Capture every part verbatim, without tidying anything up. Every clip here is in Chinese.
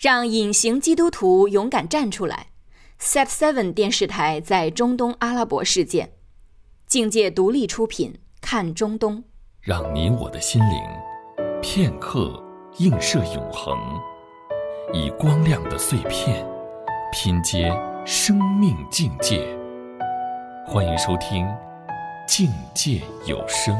让隐形基督徒勇敢站出来。Set Seven 电视台在中东阿拉伯世界，境界独立出品，看中东， 让你我的心灵片刻映射永恒，以光亮的碎片拼接生命境界。欢迎收听境界有声。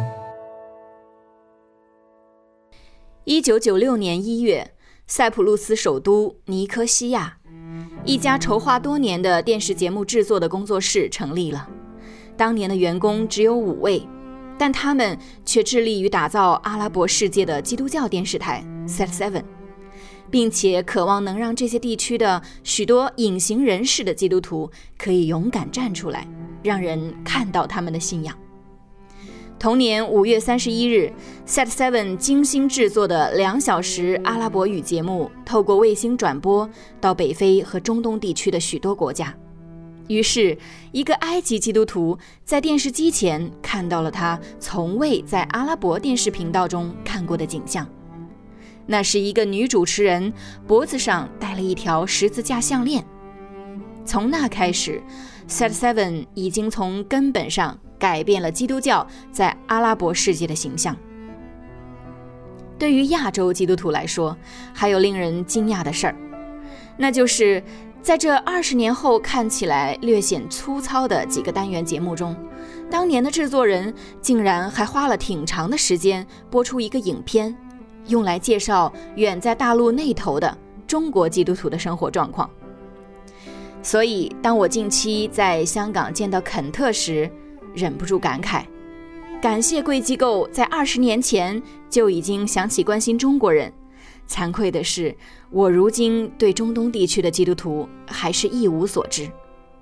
一九九六年一月，塞浦路斯首都尼科西亚，一家筹划多年的电视节目制作的工作室成立了。当年的员工只有五位，但他们却致力于打造阿拉伯世界的基督教电视台 Set Seven， 并且渴望能让这些地区的许多隐形人士的基督徒可以勇敢站出来，让人看到他们的信仰。同年五月三十一日 Set Seven 精心制作的两小时阿拉伯语节目透过卫星转播到北非和中东地区的许多国家。于是一个埃及基督徒在电视机前看到了他从未在阿拉伯电视频道中看过的景象。那是一个女主持人脖子上戴了一条十字架项链。从那开始， Set Seven 已经从根本上改变了基督教在阿拉伯世界的形象。对于亚洲基督徒来说，还有令人惊讶的事儿，那就是在这二十年后看起来略显粗糙的几个单元节目中，当年的制作人竟然还花了挺长的时间播出一个影片，用来介绍远在大陆那头的中国基督徒的生活状况。所以当我近期在香港见到肯特时，忍不住感慨，感谢贵机构在二十年前就已经想起关心中国人。惭愧的是，我如今对中东地区的基督徒还是一无所知。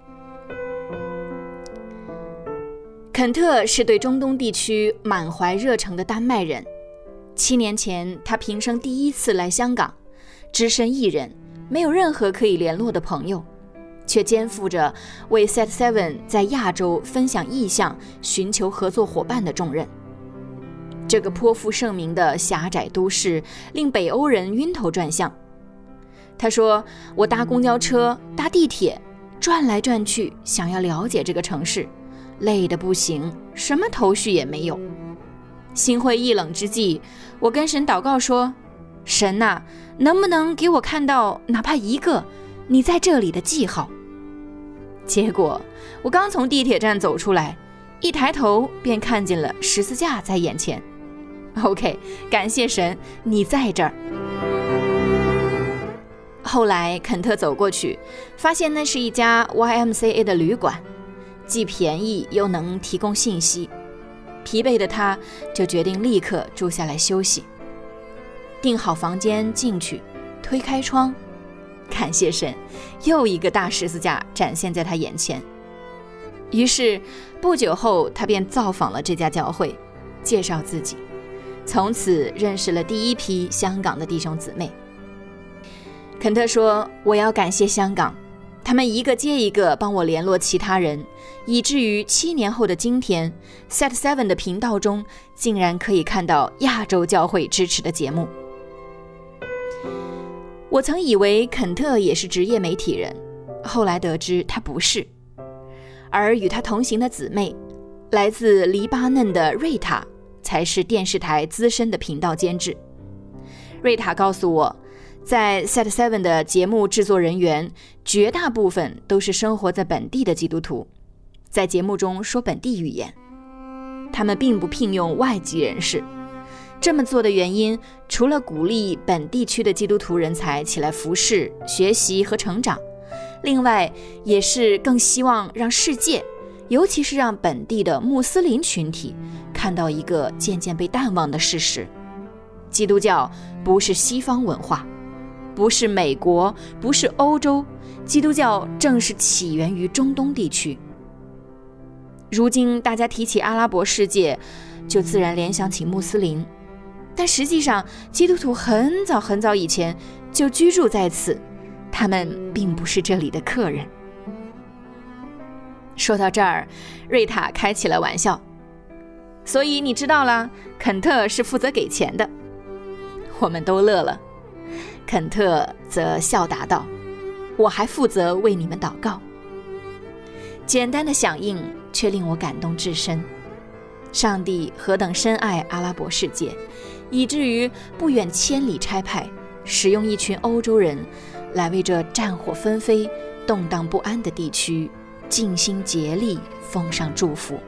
肯特是对中东地区满怀热诚的丹麦人。七年前，他平生第一次来香港，只身一人，没有任何可以联络的朋友，却肩负着为 Set Seven 在亚洲分享意向、寻求合作伙伴的重任。这个颇负盛名的狭窄都市令北欧人晕头转向。他说，我搭公交车、搭地铁，转来转去，想要了解这个城市，累得不行，什么头绪也没有。心灰意冷之际，我跟神祷告说，神啊，能不能给我看到哪怕一个你在这里的记号？结果我刚从地铁站走出来，一抬头便看见了十字架在眼前。 OK， 感谢神，你在这儿。后来肯特走过去，发现那是一家 Y M C A 的旅馆，既便宜又能提供信息。疲惫的他就决定立刻住下来休息。订好房间进去，推开窗，感谢神，又一个大十字架展现在他眼前。于是不久后，他便造访了这家教会，介绍自己，从此认识了第一批香港的弟兄姊妹。肯特说，我要感谢香港，他们一个接一个帮我联络其他人，以至于七年后的今天 Set Seven 的频道中竟然可以看到亚洲教会支持的节目。我曾以为肯特也是职业媒体人，后来得知他不是。而与他同行的姊妹，来自黎巴嫩的瑞塔，才是电视台资深的频道监制。瑞塔告诉我，在 Set Seven 的节目制作人员绝大部分都是生活在本地的基督徒，在节目中说本地语言，他们并不聘用外籍人士。这么做的原因，除了鼓励本地区的基督徒人才起来服侍、学习和成长，另外也是更希望让世界，尤其是让本地的穆斯林群体看到一个渐渐被淡忘的事实：基督教不是西方文化，不是美国，不是欧洲，基督教正是起源于中东地区。如今大家提起阿拉伯世界，就自然联想起穆斯林，但实际上基督徒很早很早以前就居住在此，他们并不是这里的客人。说到这儿，瑞塔开起了玩笑，所以你知道了，肯特是负责给钱的。我们都乐了。 肯特则笑答道：我还负责为你们祷告。简单的响应却令我感动至深。上帝何等深爱阿拉伯世界，以至于不远千里差派，使用一群欧洲人来为这战火纷飞、动荡不安的地区尽心竭力奉上祝福。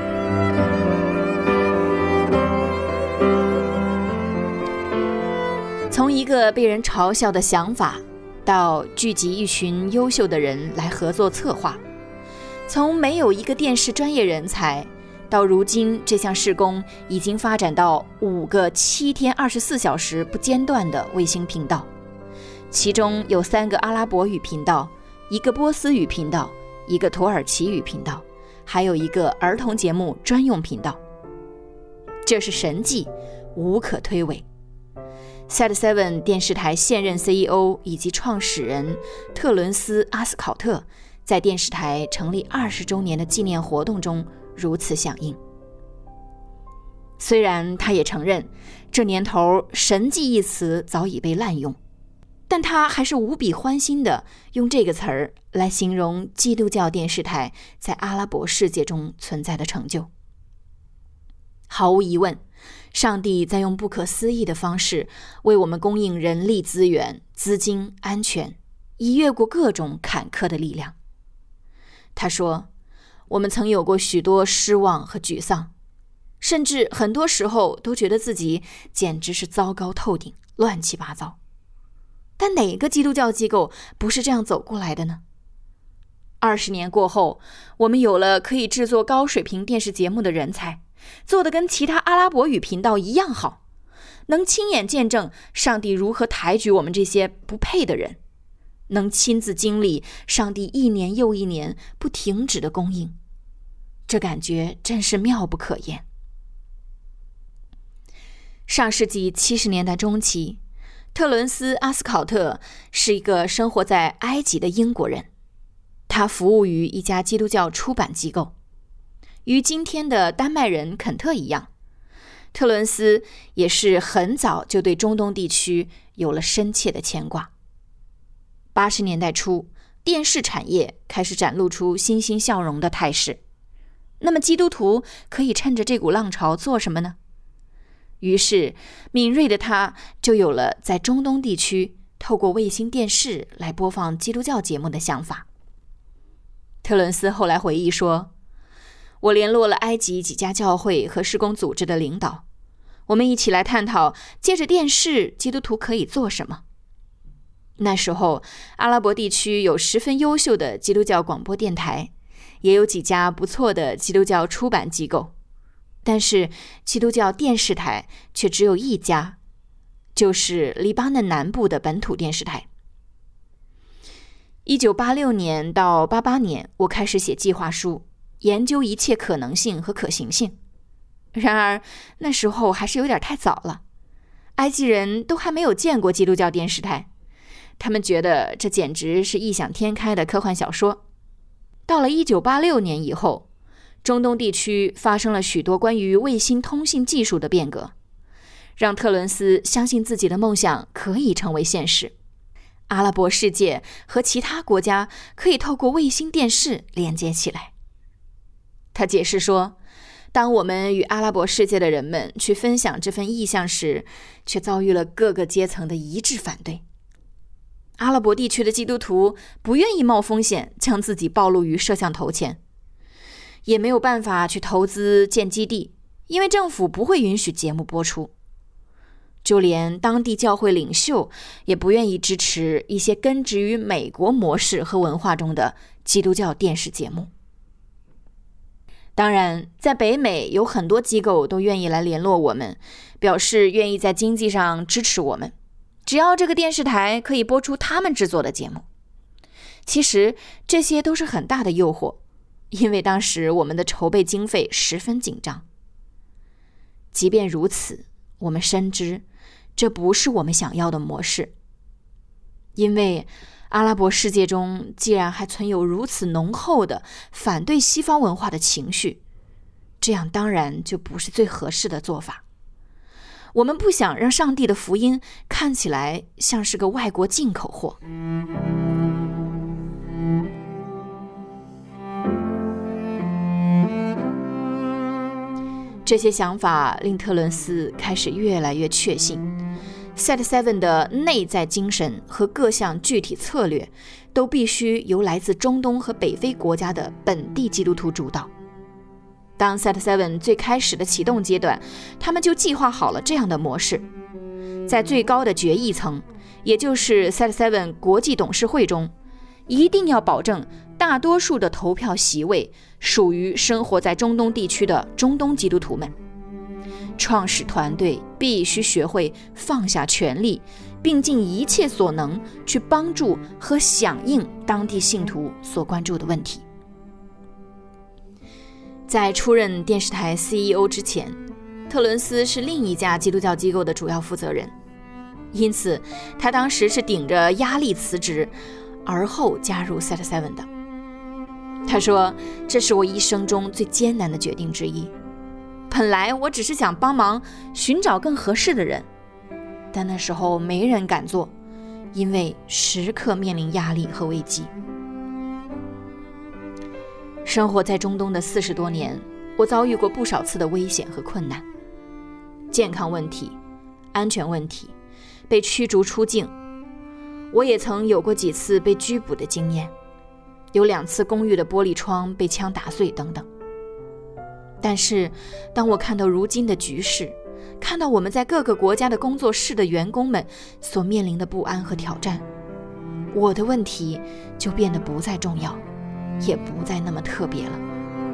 从一个被人嘲笑的想法，到聚集一群优秀的人来合作策划，从没有一个电视专业人才，到如今这项事工已经发展到五个七天二十四小时不间断的卫星频道，其中有三个阿拉伯语频道，一个波斯语频道，一个土耳其语频道，还有一个儿童节目专用频道。这是神迹，无可推诿。S A T 七 电视台现任 C E O 以及创始人特伦斯·阿斯考特在电视台成立二十周年的纪念活动中如此响应。虽然他也承认这年头神迹一词早已被滥用，但他还是无比欢欣地用这个词儿来形容基督教电视台在阿拉伯世界中存在的成就。毫无疑问，上帝在用不可思议的方式为我们供应人力资源、资金、安全，以越过各种坎坷的力量。他说，我们曾有过许多失望和沮丧，甚至很多时候都觉得自己简直是糟糕透顶，乱七八糟。但哪个基督教机构不是这样走过来的呢？二十年过后，我们有了可以制作高水平电视节目的人才，做得跟其他阿拉伯语频道一样好，能亲眼见证上帝如何抬举我们这些不配的人，能亲自经历上帝一年又一年不停止的供应，这感觉真是妙不可言。上世纪七十年代中期，特伦斯·阿斯考特是一个生活在埃及的英国人，他服务于一家基督教出版机构。与今天的丹麦人肯特一样，特伦斯也是很早就对中东地区有了深切的牵挂。八十年代初，电视产业开始展露出欣欣向荣的态势。那么基督徒可以趁着这股浪潮做什么呢？于是敏锐的他就有了在中东地区透过卫星电视来播放基督教节目的想法。特伦斯后来回忆说，我联络了埃及几家教会和事工组织的领导，我们一起来探讨借着电视基督徒可以做什么。那时候阿拉伯地区有十分优秀的基督教广播电台，也有几家不错的基督教出版机构，但是基督教电视台却只有一家，就是黎巴嫩南部的本土电视台。一九八六年到八八年，我开始写计划书，研究一切可能性和可行性。然而那时候还是有点太早了，埃及人都还没有见过基督教电视台，他们觉得这简直是异想天开的科幻小说。到了一九八六年以后，中东地区发生了许多关于卫星通信技术的变革，让特伦斯相信自己的梦想可以成为现实。阿拉伯世界和其他国家可以透过卫星电视连接起来。他解释说，当我们与阿拉伯世界的人们去分享这份意向时，却遭遇了各个阶层的一致反对。阿拉伯地区的基督徒不愿意冒风险将自己暴露于摄像头前，也没有办法去投资建基地，因为政府不会允许节目播出。就连当地教会领袖也不愿意支持一些根植于美国模式和文化中的基督教电视节目。当然，在北美有很多机构都愿意来联络我们，表示愿意在经济上支持我们，只要这个电视台可以播出他们制作的节目。其实这些都是很大的诱惑，因为当时我们的筹备经费十分紧张。即便如此，我们深知这不是我们想要的模式，因为阿拉伯世界中既然还存有如此浓厚的反对西方文化的情绪，这样当然就不是最合适的做法。 我们不想让上帝的福音看起来像是个外国进口货。这些想法令特伦斯开始越来越确信 Set Seven 的内在精神和各项具体策略都必须由来自中东和北非国家的本地基督徒主导。当 Set Seven 最开始的启动阶段，他们就计划好了这样的模式。在最高的决议层，也就是 Set Seven 国际董事会中，一定要保证大多数的投票席位属于生活在中东地区的中东基督徒们。创始团队必须学会放下权力，并尽一切所能去帮助和响应当地信徒所关注的问题。在出任电视台 C E O 之前，特伦斯是另一家基督教机构的主要负责人，因此他当时是顶着压力辞职，而后加入 Set Seven 的。他说，这是我一生中最艰难的决定之一。本来我只是想帮忙寻找更合适的人，但那时候没人敢做，因为时刻面临压力和危机。生活在中东的四十多年，我遭遇过不少次的危险和困难，健康问题、安全问题、被驱逐出境。我也曾有过几次被拘捕的经验，有两次公寓的玻璃窗被枪打碎等等。但是当我看到如今的局势，看到我们在各个国家的工作室的员工们所面临的不安和挑战，我的问题就变得不再重要，也不再那么特别了。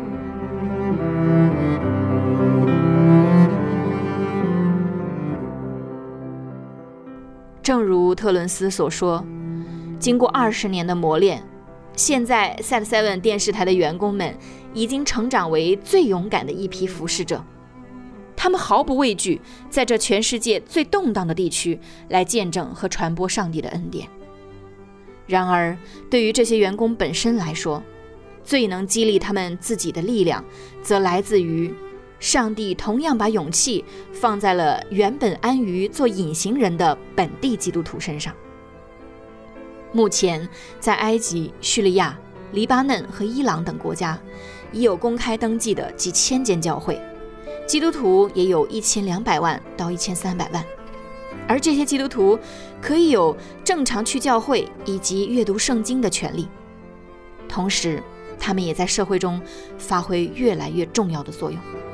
正如特伦斯所说，经过二十年的磨练，现在 Set Seven 电视台的员工们已经成长为最勇敢的一批服侍者，他们毫不畏惧在这全世界最动荡的地区来见证和传播上帝的恩典。然而，对于这些员工本身来说，最能激励他们自己的力量，则来自于上帝同样把勇气放在了原本安于做隐形人的本地基督徒身上。目前，在埃及、叙利亚、黎巴嫩和伊朗等国家，已有公开登记的几千间教会，基督徒也有一千两百万到一千三百万。而这些基督徒可以有正常去教会以及阅读圣经的权利，同时他们也在社会中发挥越来越重要的作用。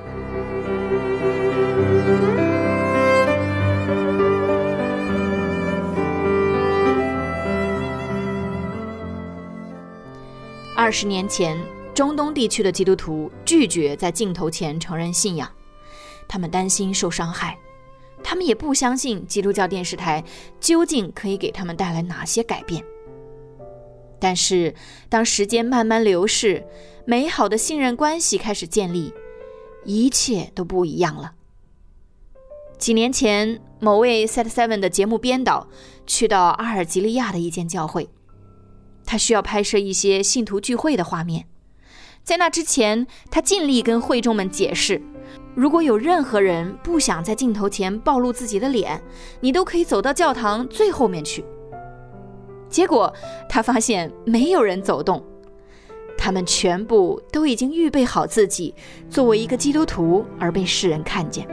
二十年前，中东地区的基督徒拒绝在镜头前承认信仰，他们担心受伤害，他们也不相信基督教电视台究竟可以给他们带来哪些改变。但是当时间慢慢流逝，美好的信任关系开始建立，一切都不一样了。几年前，某位 Set Seven 的节目编导去到阿尔及利亚的一间教会，他需要拍摄一些信徒聚会的画面。在那之前，他尽力跟会众们解释，如果有任何人不想在镜头前暴露自己的脸，你都可以走到教堂最后面去。结果他发现没有人走动，他们全部都已经预备好自己作为一个基督徒而被世人看见。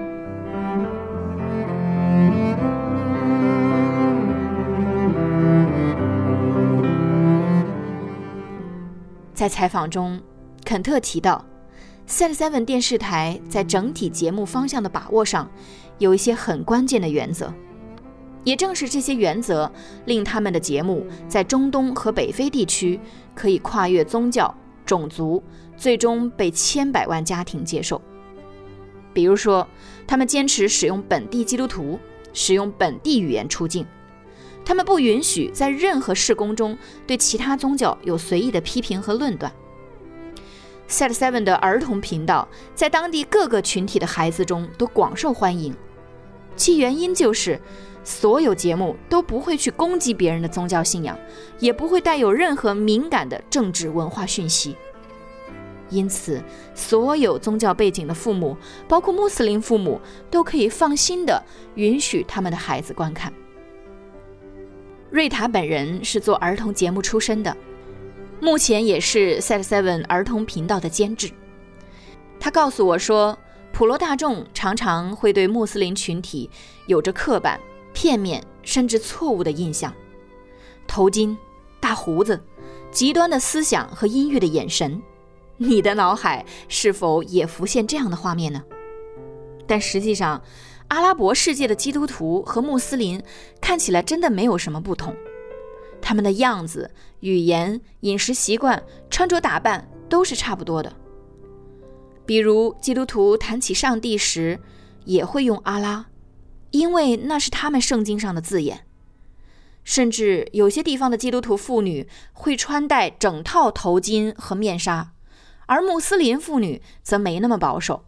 在采访中，肯特提到 Set Seven 电视台在整体节目方向的把握上有一些很关键的原则，也正是这些原则令他们的节目在中东和北非地区可以跨越宗教、种族，最终被千百万家庭接受。比如说，他们坚持使用本地基督徒，使用本地语言出镜，他们不允许在任何事工中对其他宗教有随意的批评和论断。Set Seven 的儿童频道在当地各个群体的孩子中都广受欢迎，其原因就是所有节目都不会去攻击别人的宗教信仰，也不会带有任何敏感的政治文化讯息。 因此所有宗教背景的父母，包括穆斯林父母，都可以放心地允许他们的孩子观看。瑞塔本人是做儿童节目出身的，目前也是 S A T 七 儿童频道的监制。他告诉我说，普罗大众常常会对穆斯林群体有着刻板、片面甚至错误的印象，头巾、大胡子、极端的思想和阴郁的眼神，你的脑海是否也浮现这样的画面呢？但实际上，阿拉伯世界的基督徒和穆斯林看起来真的没有什么不同，他们的样子、语言、饮食习惯、穿着打扮都是差不多的。比如基督徒谈起上帝时也会用阿拉，因为那是他们圣经上的字眼。甚至有些地方的基督徒妇女会穿戴整套头巾和面纱，而穆斯林妇女则没那么保守。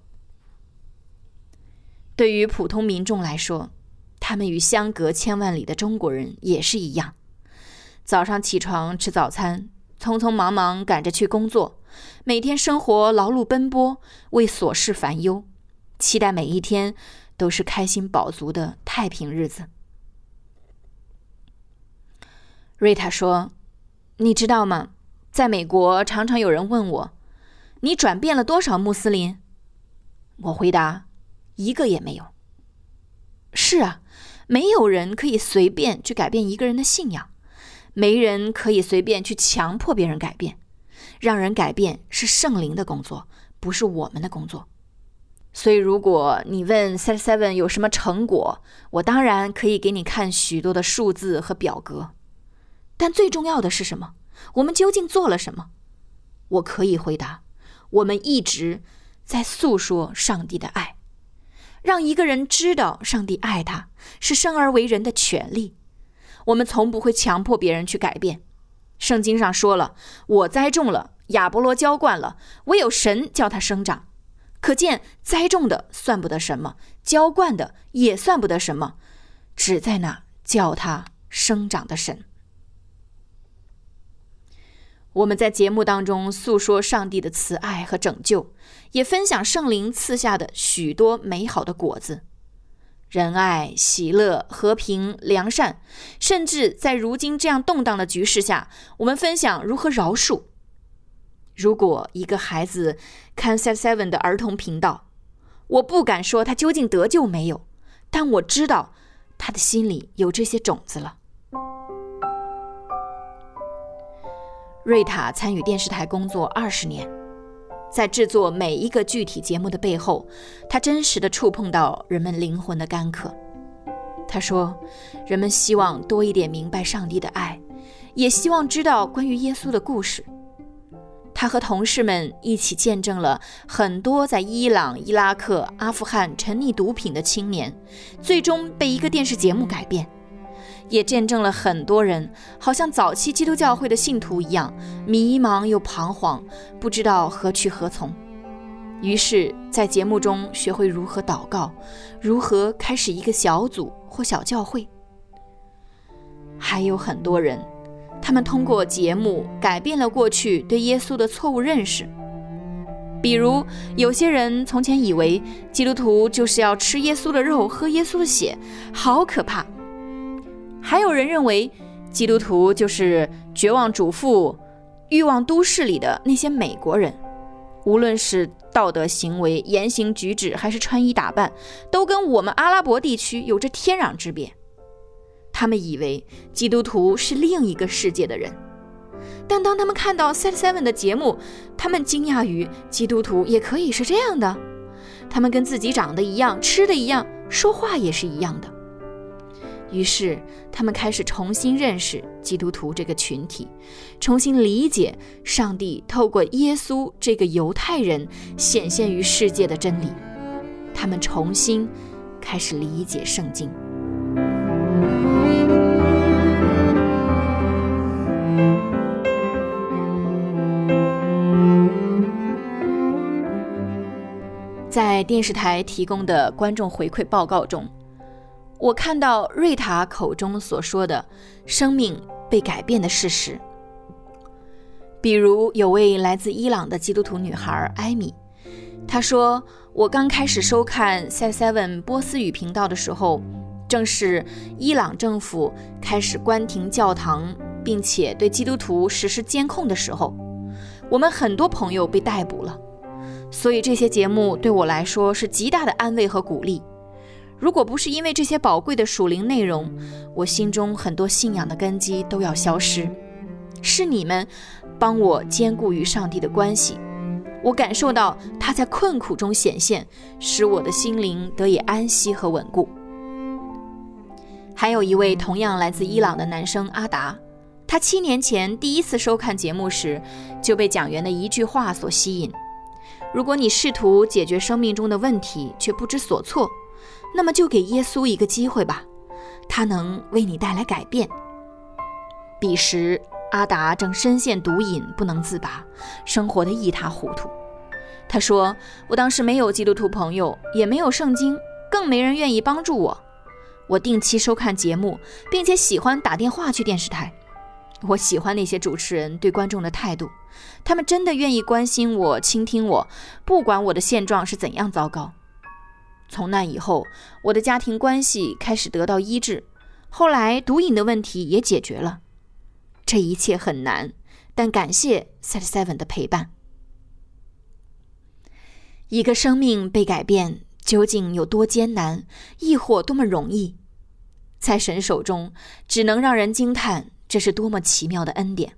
对于普通民众来说，他们与相隔千万里的中国人也是一样，早上起床吃早餐，匆匆忙忙赶着去工作，每天生活劳碌奔波，为琐事烦忧，期待每一天都是开心饱足的太平日子。瑞塔说，你知道吗，在美国常常有人问我，你转变了多少穆斯林？我回答，一个也没有。是啊，没有人可以随便去改变一个人的信仰，没人可以随便去强迫别人改变，让人改变是圣灵的工作，不是我们的工作。所以如果你问 S A T 七 有什么成果，我当然可以给你看许多的数字和表格，但最重要的是什么？我们究竟做了什么？我可以回答，我们一直在诉说上帝的爱，让一个人知道上帝爱他，是生而为人的权利。我们从不会强迫别人去改变。圣经上说了，我栽种了，亚波罗浇灌了，唯有神叫他生长。可见栽种的算不得什么，浇灌的也算不得什么，只在那叫他生长的神。我们在节目当中诉说上帝的慈爱和拯救，也分享圣灵赐下的许多美好的果子，仁爱、喜乐、和平、良善，甚至在如今这样动荡的局势下，我们分享如何饶恕。如果一个孩子看 S A T 七 的儿童频道，我不敢说他究竟得救没有，但我知道他的心里有这些种子了。瑞塔参与电视台工作二十年，在制作每一个具体节目的背后，他真实地触碰到人们灵魂的干渴。他说，人们希望多一点明白上帝的爱，也希望知道关于耶稣的故事。他和同事们一起见证了很多在伊朗、伊拉克、阿富汗沉溺毒品的青年，最终被一个电视节目改变，也见证了很多人好像早期基督教会的信徒一样，迷茫又彷徨，不知道何去何从。于是在节目中学会如何祷告，如何开始一个小组或小教会。还有很多人，他们通过节目改变了过去对耶稣的错误认识。比如有些人从前以为基督徒就是要吃耶稣的肉，喝耶稣的血，好可怕。还有人认为基督徒就是绝望主妇、欲望都市里的那些美国人，无论是道德行为、言行举止还是穿衣打扮，都跟我们阿拉伯地区有着天壤之别。他们以为基督徒是另一个世界的人，但当他们看到 S A T 七 的节目，他们惊讶于基督徒也可以是这样的，他们跟自己长得一样，吃的一样，说话也是一样的。于是他们开始重新认识基督徒这个群体，重新理解上帝透过耶稣这个犹太人显现于世界的真理。他们重新开始理解圣经。在电视台提供的观众回馈报告中，我看到瑞塔口中所说的生命被改变的事实。 比如有位来自伊朗的基督徒女孩艾米，她说，我刚开始收看 S A T 七 波斯语频道的时候，正是伊朗政府开始关停教堂，并且对基督徒实施监控的时候，我们很多朋友被逮捕了，所以这些节目对我来说是极大的安慰和鼓励。如果不是因为这些宝贵的属灵内容，我心中很多信仰的根基都要消失。是你们帮我兼顾与上帝的关系，我感受到他在困苦中显现，使我的心灵得以安息和稳固。还有一位同样来自伊朗的男生阿达，他七年前第一次收看节目时，就被讲员的一句话所吸引：如果你试图解决生命中的问题却不知所措，那么就给耶稣一个机会吧，他能为你带来改变。彼时阿达正深陷毒瘾不能自拔，生活得一塌糊涂。他说，我当时没有基督徒朋友，也没有圣经，更没人愿意帮助我。我定期收看节目，并且喜欢打电话去电视台。我喜欢那些主持人对观众的态度，他们真的愿意关心我，倾听我，不管我的现状是怎样糟糕。从那以后，我的家庭关系开始得到医治，后来毒瘾的问题也解决了。这一切很难，但感谢 S A T 七 的陪伴。一个生命被改变究竟有多艰难，亦或多么容易？在神手中，只能让人惊叹，这是多么奇妙的恩典。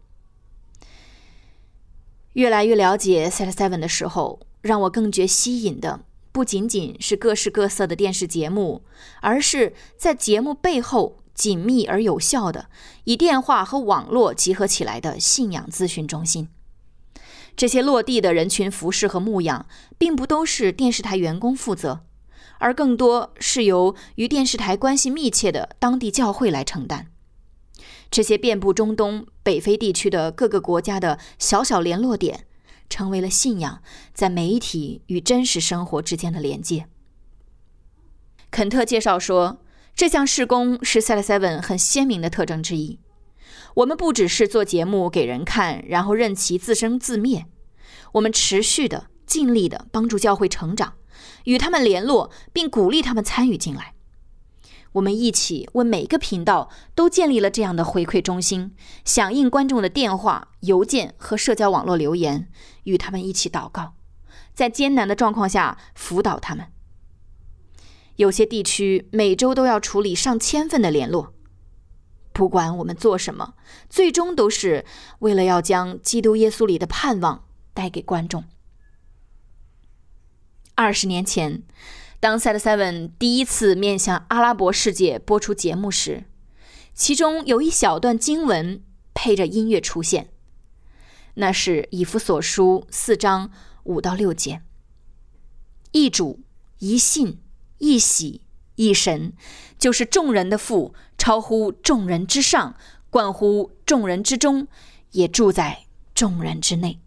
越来越了解 S A T 七 的时候，让我更觉吸引的不仅仅是各式各色的电视节目，而是在节目背后紧密而有效的以电话和网络集合起来的信仰咨询中心。这些落地的人群服侍和牧养并不都是电视台员工负责，而更多是由与电视台关系密切的当地教会来承担。这些遍布中东、北非地区的各个国家的小小联络点，成为了信仰在媒体与真实生活之间的连接。肯特介绍说，这项事工是 S A T 七 很鲜明的特征之一。我们不只是做节目给人看，然后任其自生自灭，我们持续的、尽力的帮助教会成长，与他们联络，并鼓励他们参与进来。我们一起为每个频道都建立了这样的回馈中心，响应观众的电话、邮件和社交网络留言，与他们一起祷告，在艰难的状况下辅导他们。有些地区每周都要处理上千份的联络。不管我们做什么，最终都是为了要将基督耶稣里的盼望带给观众。二十年前，当 S A T 七 第一次面向阿拉伯世界播出节目时，其中有一小段经文配着音乐出现，那是以弗所书四章五到六节。一主，一信，一喜，一神，就是众人的父，超乎众人之上，冠乎众人之中，也住在众人之内。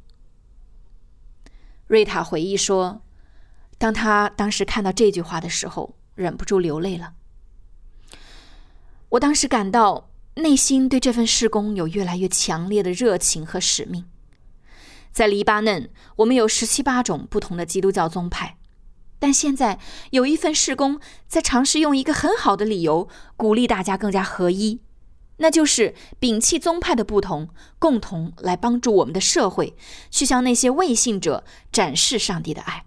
瑞塔回忆说，当他当时看到这句话的时候，忍不住流泪了。我当时感到内心对这份事工有越来越强烈的热情和使命。在黎巴嫩，我们有十七八种不同的基督教宗派，但现在有一份事工在尝试用一个很好的理由鼓励大家更加合一，那就是摒弃宗派的不同，共同来帮助我们的社会去向那些未信者展示上帝的爱。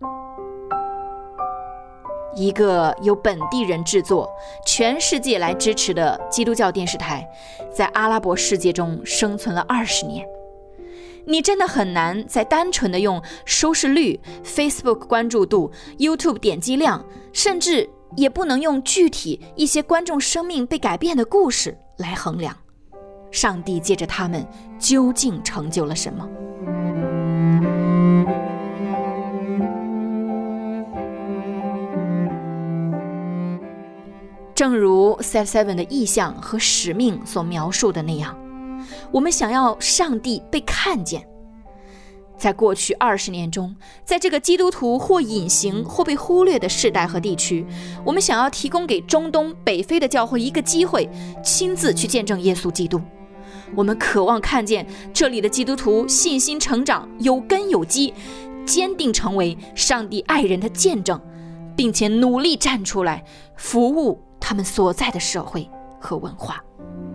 一个由本地人制作、全世界来支持的基督教电视台，在阿拉伯世界中生存了二十年。你真的很难再单纯的用收视率、Facebook 关注度、YouTube 点击量，甚至也不能用具体一些观众生命被改变的故事来衡量，上帝借着他们究竟成就了什么。正如 S A T 七 的意向和使命所描述的那样，我们想要上帝被看见。在过去二十年中，在这个基督徒或隐形或被忽略的世代和地区，我们想要提供给中东、北非的教会一个机会，亲自去见证耶稣基督。 我们渴望看见这里的基督徒信心成长，有根有基，坚定成为上帝爱人的见证，并且努力站出来服务他们所在的社会和文化。